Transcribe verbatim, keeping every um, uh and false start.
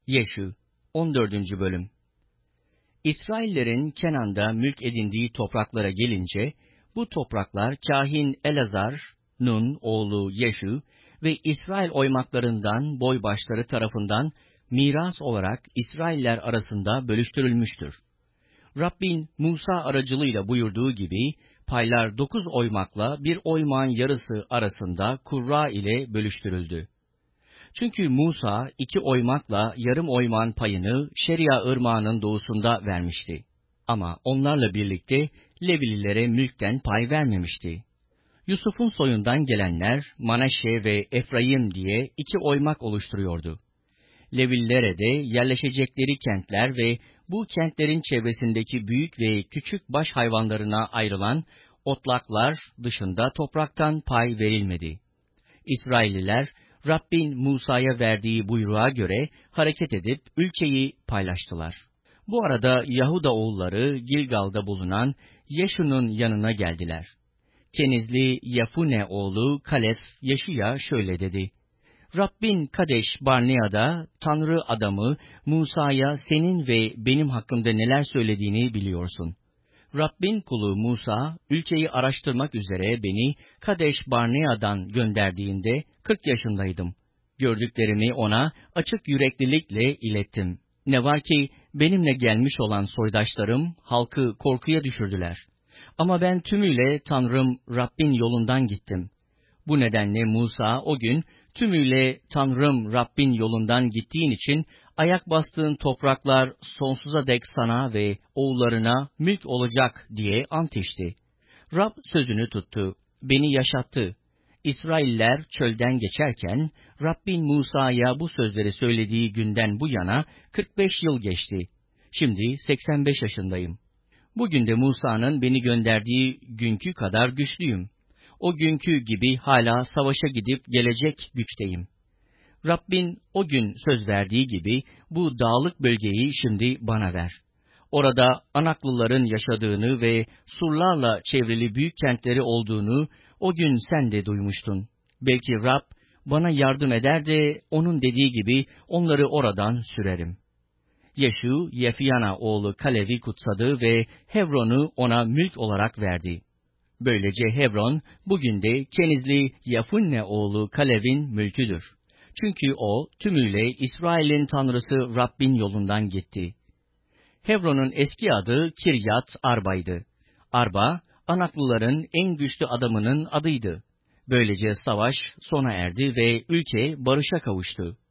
Yeşu on dördüncü. Bölüm. İsraillerin Kenan'da mülk edindiği topraklara gelince, bu topraklar kâhin Elazar, Nun oğlu Yeşu ve İsrail oymaklarından boybaşları tarafından miras olarak İsrailler arasında bölüştürülmüştür. Rabbin Musa aracılığıyla buyurduğu gibi, paylar dokuz oymakla bir oymağın yarısı arasında kurra ile bölüştürüldü. Çünkü Musa iki oymakla yarım oymağın payını Şeria ırmağının doğusunda vermişti. Ama onlarla birlikte Levililere mülkten pay vermemişti. Yusuf'un soyundan gelenler Manaşe ve Efraim diye iki oymak oluşturuyordu. Levililere de yerleşecekleri kentler ve bu kentlerin çevresindeki büyük ve küçük baş hayvanlarına ayrılan otlaklar dışında topraktan pay verilmedi. İsrailliler, Rabbin Musa'ya verdiği buyruğa göre hareket edip ülkeyi paylaştılar. Bu arada Yahuda oğulları Gilgal'da bulunan Yeşu'nun yanına geldiler. Kenizli Yefune oğlu Kalef Yeşu'ya şöyle dedi: Rabbin Kadeş Barnea'da Tanrı adamı Musa'ya senin ve benim hakkımda neler söylediğini biliyorsun. Rabbin kulu Musa, ülkeyi araştırmak üzere beni Kadeş Barnea'dan gönderdiğinde kırk yaşındaydım. Gördüklerimi ona açık yüreklilikle ilettim. Ne var ki benimle gelmiş olan soydaşlarım halkı korkuya düşürdüler. Ama ben tümüyle Tanrım Rabbin yolundan gittim. Bu nedenle Musa o gün tümüyle Tanrım Rabbin yolundan gittiğin için ayak bastığın topraklar sonsuza dek sana ve oğullarına mülk olacak diye ant içti. Rab sözünü tuttu, beni yaşattı. İsrailler çölden geçerken Rabbin Musa'ya bu sözleri söylediği günden bu yana kırk beş yıl geçti. Şimdi seksen beş yaşındayım. Bugün de Musa'nın beni gönderdiği günkü kadar güçlüyüm. O günkü gibi hala savaşa gidip gelecek güçteyim. Rabbin o gün söz verdiği gibi bu dağlık bölgeyi şimdi bana ver. Orada Anaklıların yaşadığını ve surlarla çevrili büyük kentleri olduğunu o gün sen de duymuştun. Belki Rab bana yardım eder de onun dediği gibi onları oradan sürerim. Yeşu, Yefyana oğlu Kalev'i kutsadı ve Hebron'u ona mülk olarak verdi. Böylece Hebron, bugün de Kenizli Yefunne oğlu Kalev'in mülküdür. Çünkü o, tümüyle İsrail'in tanrısı Rabbin yolundan gitti. Hebron'un eski adı Kiryat Arba'ydı. Arba, Anaklıların en güçlü adamının adıydı. Böylece savaş sona erdi ve ülke barışa kavuştu.